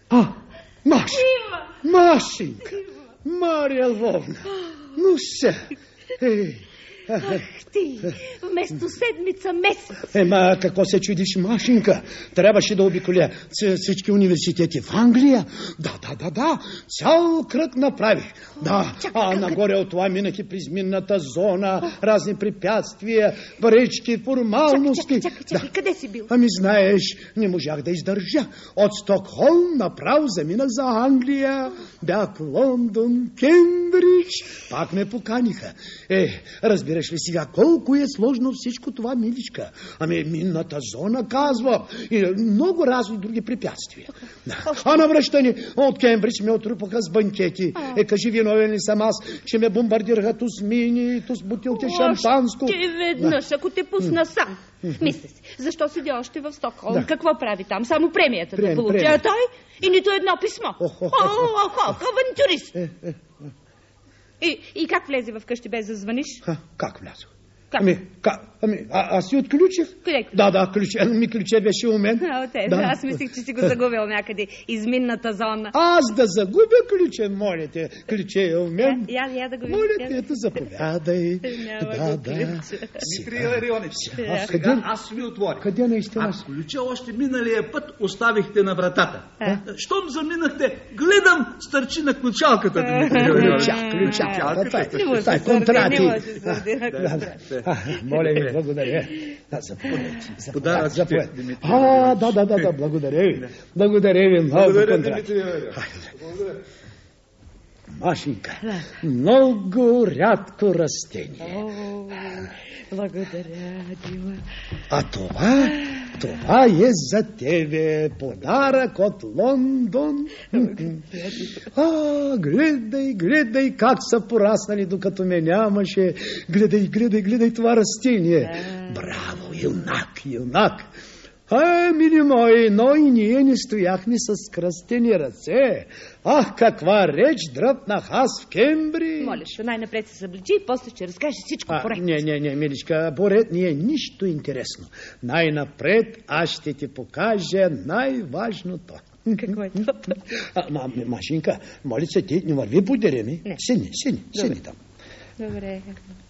Маша! Машенька! Мария Львовна! Ну все! Ах ти, вместо седмица месец. Ема, какво се чудиш, Машенька? Трябваше да обиколя всички университети в Англия. Да. Цял кръг направих. Да, нагоре от това минах и през минната зона, разни препятствия, парички, формалности. Чакай, къде си бил? Ами знаеш, не можах да издържа. От Стокхолм направо заминах за Англия. Бях Лондон, Кембридж. Пак ме поканиха. Разбираш ли сега колко е сложно всичко това, миличка? Ами минната зона, казва, и много разни други препятствия. А на връщане от Кембридж ме отрупаха с банкети. Кажи, виновен ли съм аз, че ме бомбардираха ту с мини, ту с бутилки шампанско? Още веднъж, ако те пусна сам. Мисля си, защо седи още в Стокхолм? Какво прави там? Само премията да получи. А той? И нито едно писмо. Авантюрист! И как влезе в къщи без да звъниш? Как влязох? Аз си отключих. Къде? Да, ключе беше у мен. Аз мислих, че си го загубил някъде из минната зона. Аз да загубя ключе, моля те. Ключе е у мен. Я да го видя. Моля те, ето заповядай. Дмитрий Ларионович, аз ви отворих. Къде наистина? А ключа още миналия път оставихте на вратата. Щом заминахте, гледам, стърчи на ключалката, Дмитрий Ларионович. Ключалката. Това е контрати. Моля ви, благодаря. Заповядайте. Да, благодаря ви. Благодаря ви много. Машенька, много рядко растение. Благодаря, Дима. А това е за тебе подарък от Лондон. Гледай как са пораснали, докато ме нямаше. Гледай това растение. Браво, юнак. Мили мои, но и ние не стояхме с кръстени ръце. Каква реч дръпнах аз в Кембридж. Молиш, най-напред се събличи и после ще разкажеш всичко поред. Не, миличка, поред не е нищо интересно. Най-напред аз ще ти покажа най-важното. Какво е това? Машенька, моля се, ти не върви по дереми. Сини там. Добре.